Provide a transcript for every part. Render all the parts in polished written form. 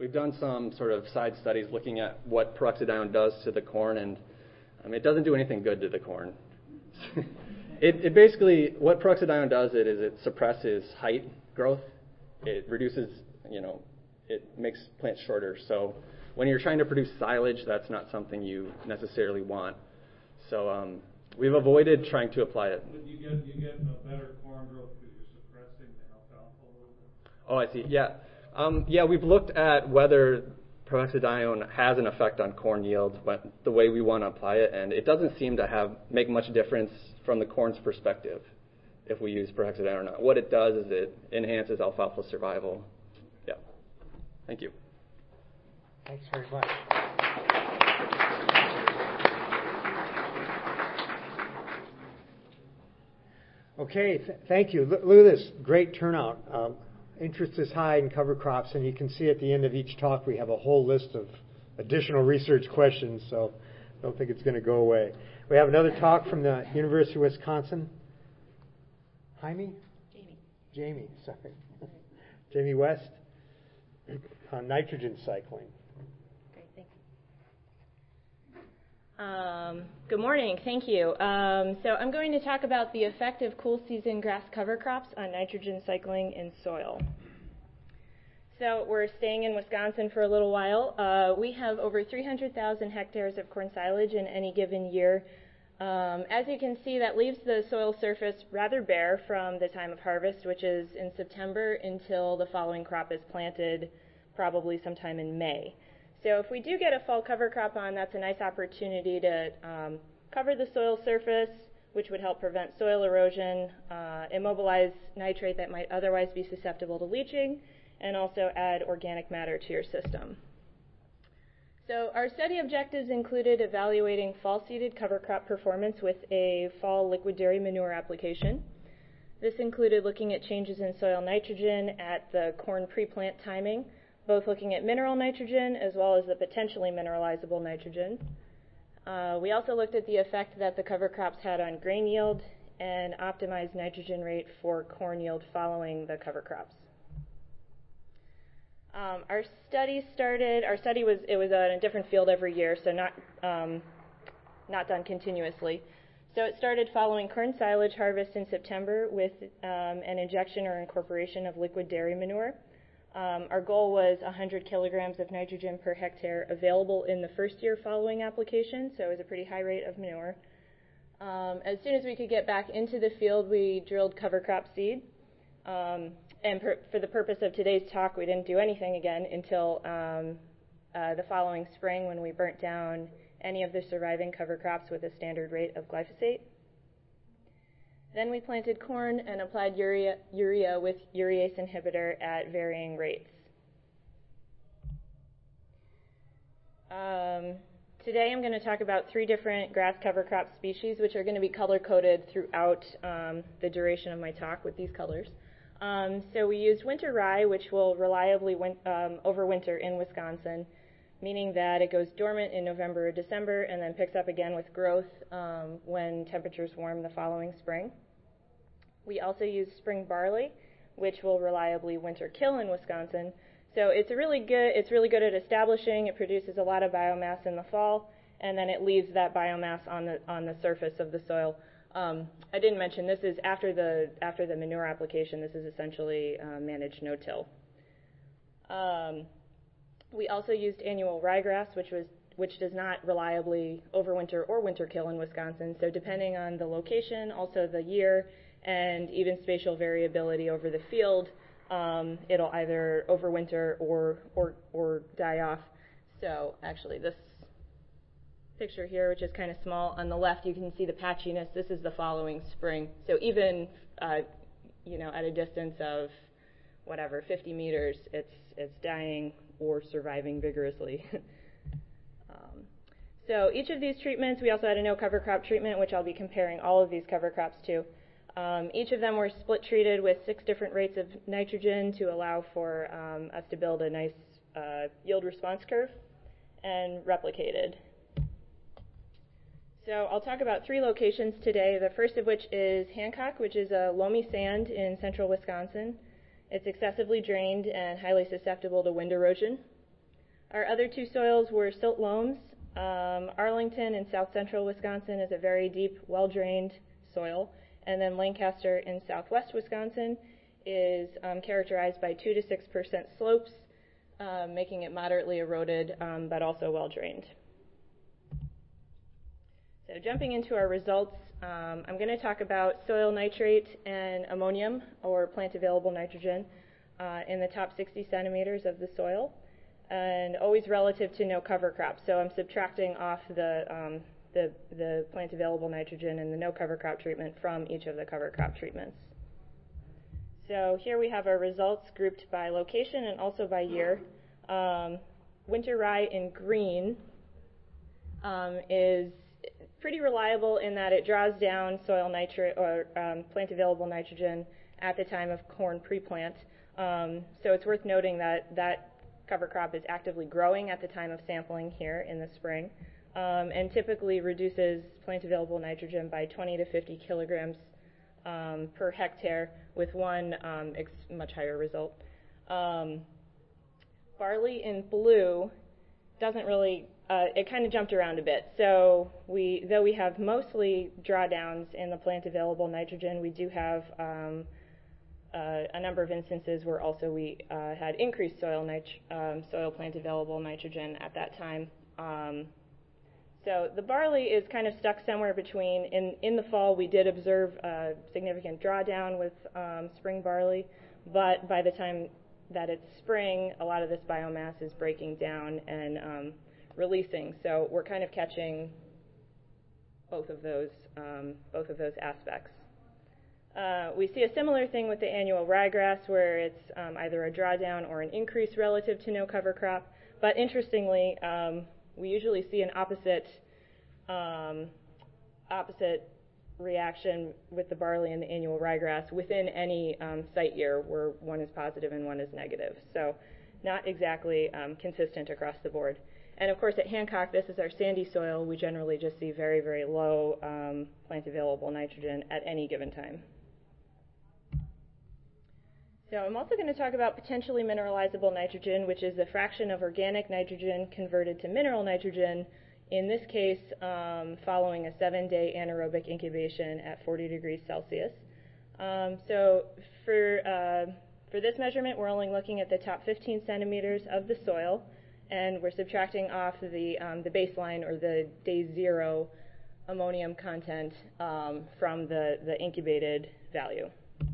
we've done some sort of side studies looking at what peroxidone does to the corn, and it doesn't do anything good to the corn. It basically, what peroxidone does is it suppresses height growth. It reduces, it makes plants shorter. So when you're trying to produce silage, that's not something you necessarily want. So we've avoided trying to apply it. But you get a better corn growth because you're suppressing the alfalfa a little bit? Oh, I see. Yeah. We've looked at whether peroxidone has an effect on corn yield, but the way we want to apply it, and it doesn't seem to make much difference from the corn's perspective if we use peroxidone or not. What it does is it enhances alfalfa survival. Yeah. Thank you. Thanks very much. Okay, thank you. Look at this great turnout. Interest is high in cover crops, and you can see at the end of each talk we have a whole list of additional research questions, so I don't think it's going to go away. We have another talk from the University of Wisconsin. Jaime? Jamie, sorry. Jamie West on nitrogen cycling. Great, thanks. Good morning, thank you. So I'm going to talk about the effect of cool season grass cover crops on nitrogen cycling in soil. So we're staying in Wisconsin for a little while. We have over 300,000 hectares of corn silage in any given year. As you can see, that leaves the soil surface rather bare from the time of harvest, which is in September, until the following crop is planted, probably sometime in May. So if we do get a fall cover crop on, that's a nice opportunity to cover the soil surface, which would help prevent soil erosion, immobilize nitrate that might otherwise be susceptible to leaching, and also add organic matter to your system. So our study objectives included evaluating fall-seeded cover crop performance with a fall liquid dairy manure application. This included looking at changes in soil nitrogen at the corn pre-plant timing, both looking at mineral nitrogen as well as the potentially mineralizable nitrogen. We also looked at the effect that the cover crops had on grain yield and optimized nitrogen rate for corn yield following the cover crops. Our study was in a different field every year, so not done continuously. So it started following corn silage harvest in September with an injection or incorporation of liquid dairy manure. Our goal was 100 kilograms of nitrogen per hectare available in the first year following application, so it was a pretty high rate of manure. As soon as we could get back into the field, we drilled cover crop seed. And for the purpose of today's talk, we didn't do anything again until the following spring, when we burnt down any of the surviving cover crops with a standard rate of glyphosate. Then we planted corn and applied urea with urease inhibitor at varying rates. Today I'm going to talk about 3 different grass cover crop species, which are going to be color-coded throughout the duration of my talk with these colors. So we used winter rye, which will reliably overwinter in Wisconsin, meaning that it goes dormant in November or December and then picks up again with growth when temperatures warm the following spring. We also use spring barley, which will reliably winter kill in Wisconsin. So it's really good at establishing. It produces a lot of biomass in the fall, and then it leaves that biomass on the surface of the soil. I didn't mention this is after the manure application. This is essentially managed no-till. We also used annual ryegrass, which does not reliably overwinter or winter kill in Wisconsin. So depending on the location, also the year, and even spatial variability over the field, it'll either overwinter or die off. So actually, this picture here, which is kind of small, on the left you can see the patchiness. This is the following spring. So even at a distance of 50 meters, it's dying or surviving vigorously. So each of these treatments, we also had a no cover crop treatment, which I'll be comparing all of these cover crops to. Each of them were split treated with 6 different rates of nitrogen to allow for us to build a nice yield response curve, and replicated. So I'll talk about 3 locations today, the first of which is Hancock, which is a loamy sand in central Wisconsin. It's excessively drained and highly susceptible to wind erosion. Our other two soils were silt loams. Arlington in south central Wisconsin is a very deep, well-drained soil, and then Lancaster in southwest Wisconsin is characterized by 2 to 6% slopes, making it moderately eroded, but also well-drained. So jumping into our results, I'm going to talk about soil nitrate and ammonium, or plant available nitrogen, in the top 60 centimeters of the soil, and always relative to no cover crop. So I'm subtracting off the plant available nitrogen and the no cover crop treatment from each of the cover crop treatments. So here we have our results grouped by location and also by year. Winter rye in green is pretty reliable in that it draws down soil nitrate or plant available nitrogen at the time of corn pre-plant. So it's worth noting that that cover crop is actively growing at the time of sampling here in the spring, and typically reduces plant available nitrogen by 20 to 50 kilograms per hectare, with one much higher result. Barley in blue doesn't really, it kind of jumped around a bit. So though we have mostly drawdowns in the plant available nitrogen, we do have a number of instances where also we had increased soil plant available nitrogen at that time. So the barley is kind of stuck somewhere between. In the fall, we did observe a significant drawdown with spring barley, but by the time that it's spring, a lot of this biomass is breaking down and releasing. So we're kind of catching both of those aspects. We see a similar thing with the annual ryegrass, where it's either a drawdown or an increase relative to no cover crop. But interestingly, we usually see an opposite reaction with the barley and the annual ryegrass within any site year, where one is positive and one is negative. So not exactly consistent across the board. And of course, at Hancock, this is our sandy soil. We generally just see very, very low plant available nitrogen at any given time. So I'm also going to talk about potentially mineralizable nitrogen, which is the fraction of organic nitrogen converted to mineral nitrogen, in this case following a 7-day anaerobic incubation at 40 degrees Celsius. So for this measurement, we're only looking at the top 15 centimeters of the soil, and we're subtracting off the baseline, or the day 0 ammonium content from the incubated value.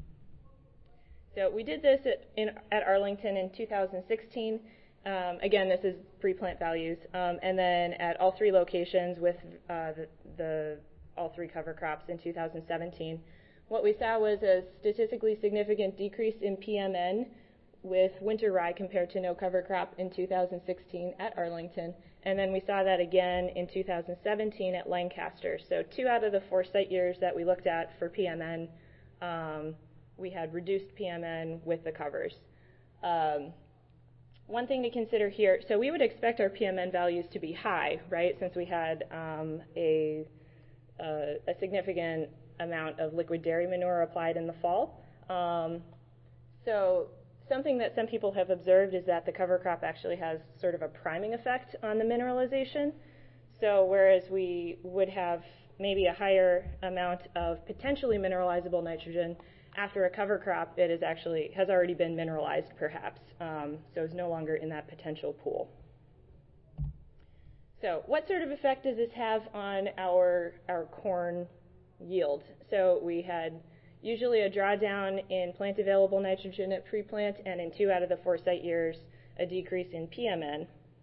So we did this at Arlington in 2016. Again, this is pre-plant values. And then at all 3 locations with all 3 cover crops in 2017. What we saw was a statistically significant decrease in PMN with winter rye compared to no cover crop in 2016 at Arlington. And then we saw that again in 2017 at Lancaster. So 2 out of the 4 site years that we looked at for PMN, we had reduced PMN with the covers. One thing to consider here, so we would expect our PMN values to be high, right, since we had a significant amount of liquid dairy manure applied in the fall. So something that some people have observed is that the cover crop actually has sort of a priming effect on the mineralization. So whereas we would have maybe a higher amount of potentially mineralizable nitrogen, after a cover crop, it has already been mineralized, perhaps, so is no longer in that potential pool. So what sort of effect does this have on our corn yield? So we had usually a drawdown in plant available nitrogen at pre-plant, and in 2 out of the 4 site years, a decrease in PMN.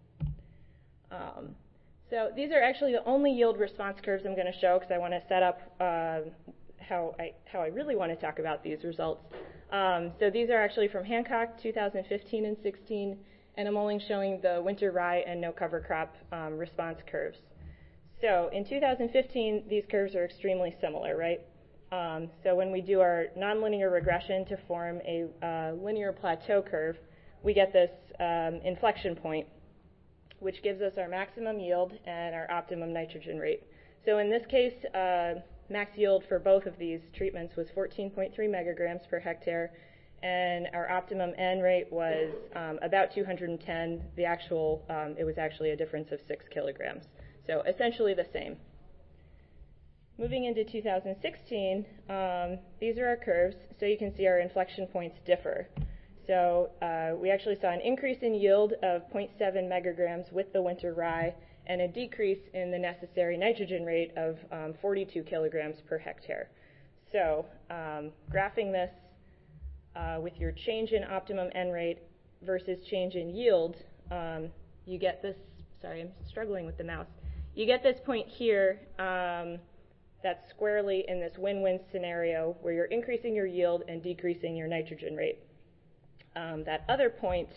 So these are actually the only yield response curves I'm going to show, because I want to set up how I really want to talk about these results. So these are actually from Hancock 2015 and 16, and I'm only showing the winter rye and no cover crop response curves. So in 2015, these curves are extremely similar, right? So when we do our nonlinear regression to form a linear plateau curve, we get this inflection point, which gives us our maximum yield and our optimum nitrogen rate. So in this case, max yield for both of these treatments was 14.3 megagrams per hectare, and our optimum N rate was about 210. It was actually a difference of 6 kilograms. So essentially the same. Moving into 2016, these are our curves, so you can see our inflection points differ. So we actually saw an increase in yield of 0.7 megagrams with the winter rye and a decrease in the necessary nitrogen rate of 42 kilograms per hectare. So graphing this with your change in optimum N rate versus change in yield, you get this, sorry, I'm struggling with the mouse. You get this point here that's squarely in this win-win scenario where you're increasing your yield and decreasing your nitrogen rate. That other point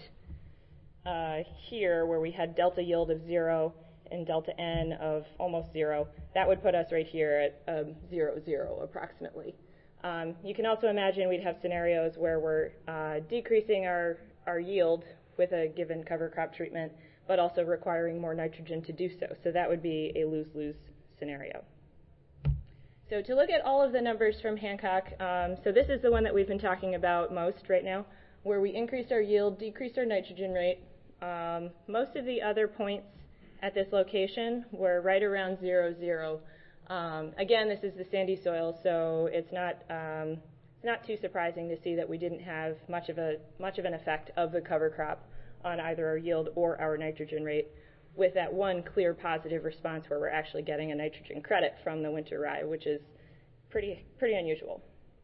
here where we had delta yield of 0 and delta N of almost 0, that would put us right here at 0, 0 approximately. You can also imagine we'd have scenarios where we're decreasing our yield with a given cover crop treatment, but also requiring more nitrogen to do so. So that would be a lose-lose scenario. So to look at all of the numbers from Hancock, so this is the one that we've been talking about most right now, where we increased our yield, decreased our nitrogen rate. Most of the other points at this location were right around 0, 0. Again, this is the sandy soil, so it's not too surprising to see that we didn't have much of an effect of the cover crop on either our yield or our nitrogen rate, with that one clear positive response where we're actually getting a nitrogen credit from the winter rye, which is pretty unusual.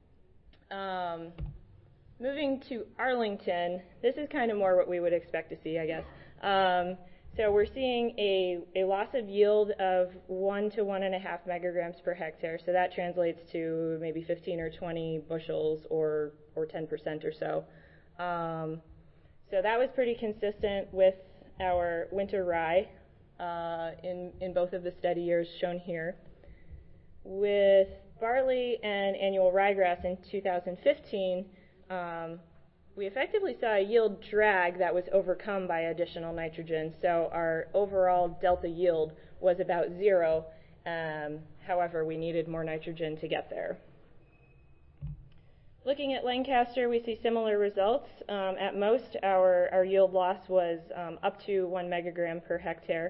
Moving to Arlington, this is kind of more what we would expect to see, I guess. So we're seeing a loss of yield of 1 to 1.5 megagrams per hectare. So that translates to maybe 15 or 20 bushels or 10% or so. So that was pretty consistent with our winter rye in both of the study years shown here. With barley and annual ryegrass in 2015, we effectively saw a yield drag that was overcome by additional nitrogen. So our overall delta yield was about 0. However, we needed more nitrogen to get there. Looking at Lancaster, we see similar results. At most, our yield loss was up to 1 megagram per hectare.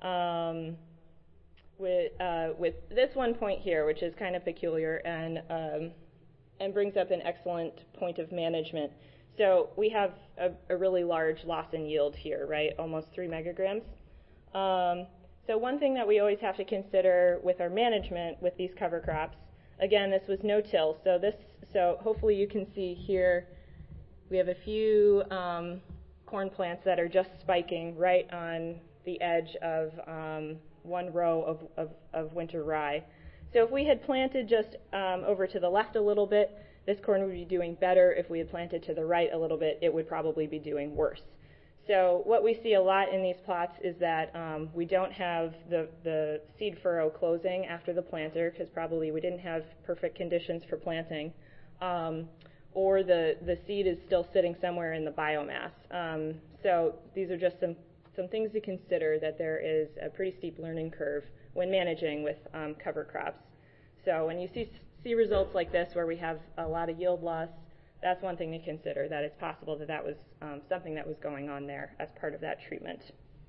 With this one point here, which is kind of peculiar and brings up an excellent point of management. So we have a really large loss in yield here, right? Almost 3 megagrams. So one thing that we always have to consider with our management with these cover crops, again, this was no-till. So hopefully you can see here we have a few corn plants that are just spiking right on the edge of one row of winter rye. So if we had planted just over to the left a little bit, this corn would be doing better. If we had planted to the right a little bit, it would probably be doing worse. So what we see a lot in these plots is that we don't have the seed furrow closing after the planter, because probably we didn't have perfect conditions for planting, or the seed is still sitting somewhere in the biomass. So these are just some things to consider, that there is a pretty steep learning curve when managing with cover crops. So when you see results like this where we have a lot of yield loss, that's one thing to consider, that it's possible that was something that was going on there as part of that treatment.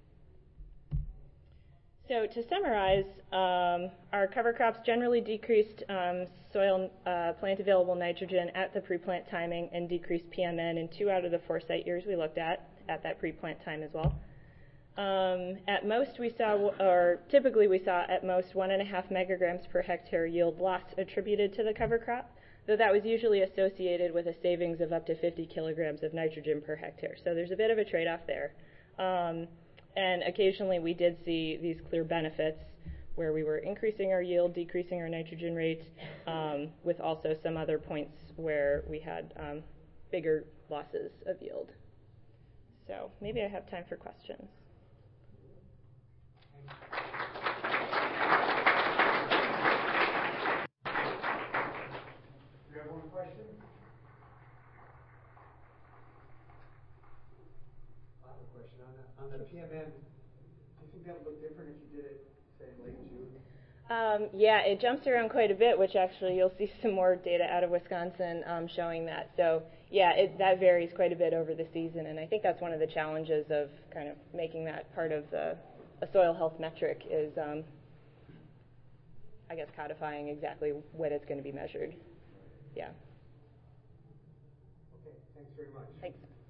So to summarize, our cover crops generally decreased soil plant available nitrogen at the pre-plant timing and decreased PMN in 2 out of the 4 site years we looked at that pre-plant time as well. At most we saw, or typically we saw at most 1.5 megagrams per hectare yield loss attributed to the cover crop, though that was usually associated with a savings of up to 50 kilograms of nitrogen per hectare. So there's a bit of a trade-off there. And occasionally we did see these clear benefits where we were increasing our yield, decreasing our nitrogen rate, with also some other points where we had bigger losses of yield. So maybe I have time for questions. Do you have one question? I have a question on the PMN. Do you think that would look different if you did it, say, in late June? Yeah, it jumps around quite a bit, which actually you'll see some more data out of Wisconsin showing that. So yeah, that varies quite a bit over the season, and I think that's one of the challenges of kind of making that part of a soil health metric is, I guess, codifying exactly when it's going to be measured. Yeah. Okay, thanks very much. Thanks.